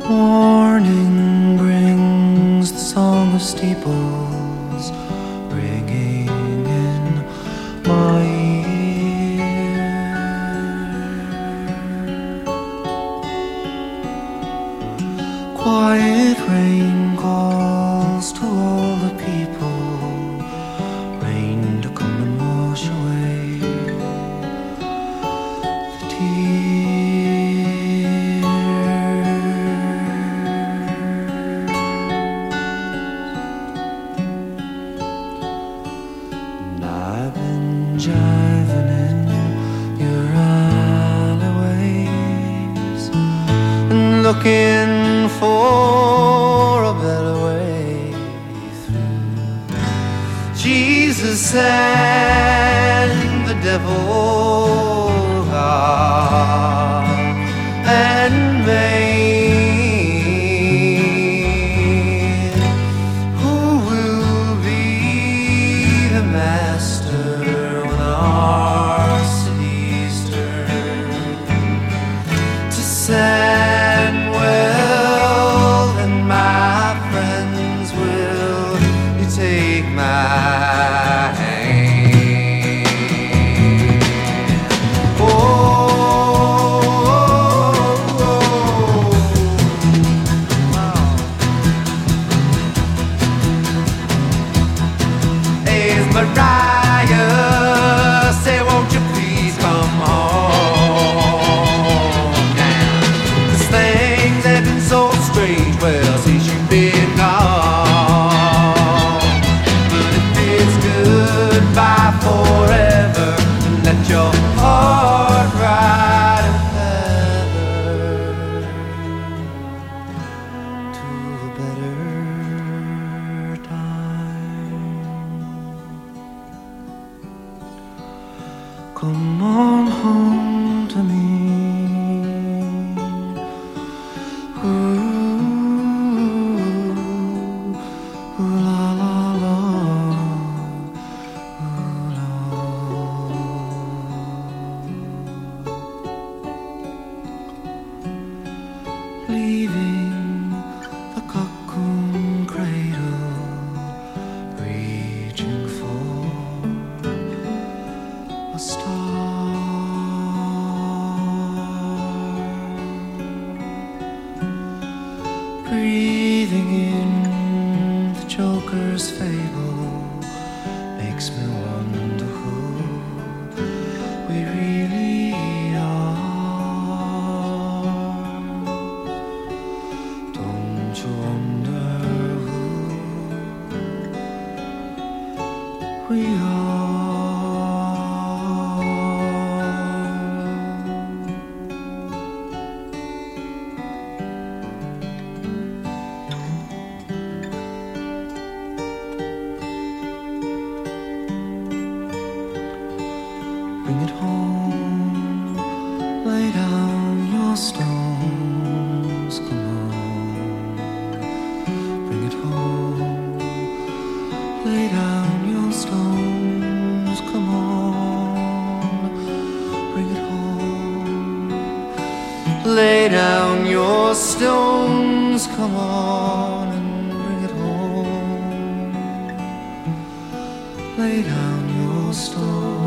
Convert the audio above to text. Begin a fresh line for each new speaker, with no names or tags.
Morning brings the song of steeples ringing in my ear. Quiet rain calls to all the people, rain to come and wash away the tears. And I've been jiving in your alleyways and looking for a better way through. Jesus and the devil, God and maid. Who will be the master when our cities turn to Sandwell? And my friends, will you take my hand? Oh, oh, oh. Hey, Mariah, say, won't you please come home now? 'Cause things have been so strange, well, since you've been gone. But if it's goodbye forever, let your heart ride a feather to a better time. Come on home to me. Ooh, ooh, la la la, ooh, la. Leaving the cocoon cradle, reaching for a star, breathing in the Joker's fable makes me wonder who we really are. Don't you wonder who we are? Bring it home, lay down your stones, come on. Bring it home, lay down your stones, come on. Bring it home, lay down your stones, come on, and bring it home. Lay down your stones.